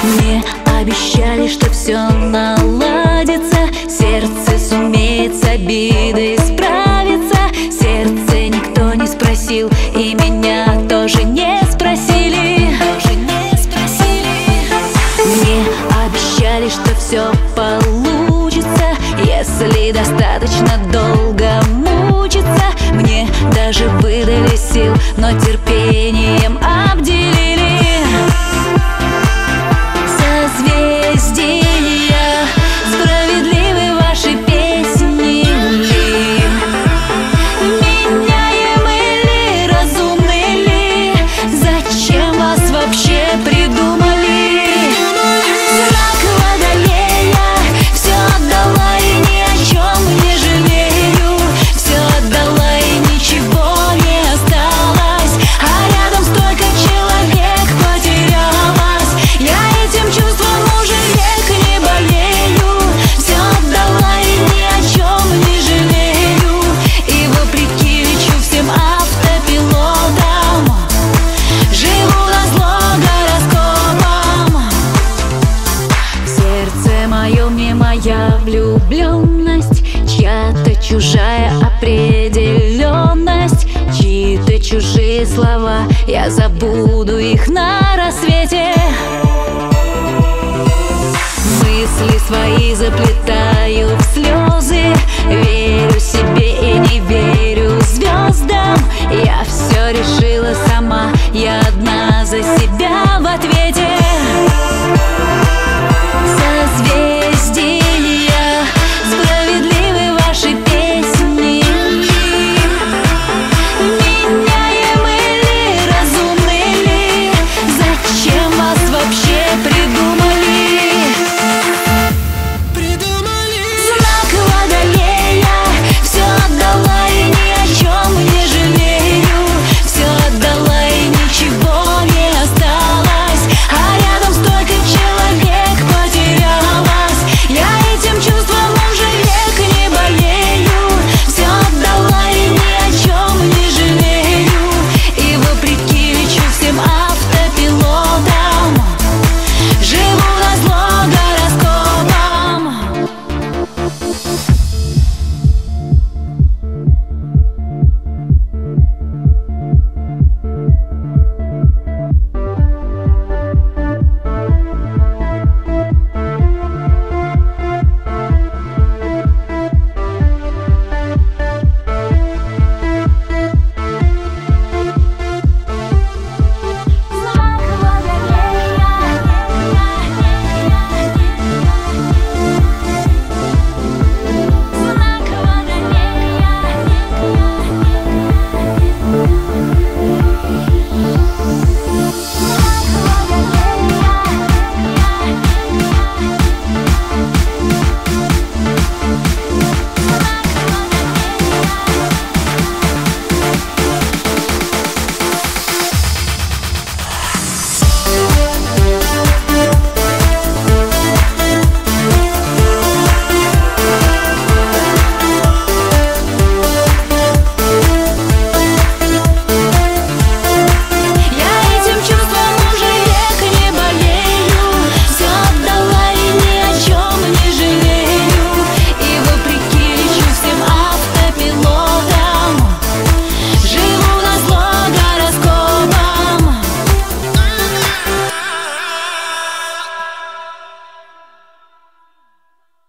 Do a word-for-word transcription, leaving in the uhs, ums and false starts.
Мне обещали, что все наладится, сердце сумеет с обидой справиться. Сердце никто не спросил, и меня тоже не спросили. Тоже не спросили. Мне обещали, что все получится, если достаточно долго мучиться. Мне даже выдали сил, но терпением обделили. Созвездия, справедливы ваши песни ли? Меняемы ли, разумны ли? Зачем вас вообще придумали? Знак Водолея, все отдала и ни о чем не жалею. Все отдала и ничего не осталось, а рядом столько человек потерялось. Я этим чувством уже век не болею. Все отдала и ни о чем не жалею. И вопреки лечу всем автопилотам, живу назло гороскопам. В сердце моем не моя влюбленность, чья-то чужая определенность, чьи-то чужие слова, я забуду их на рассвете. Мысли свои заплетаю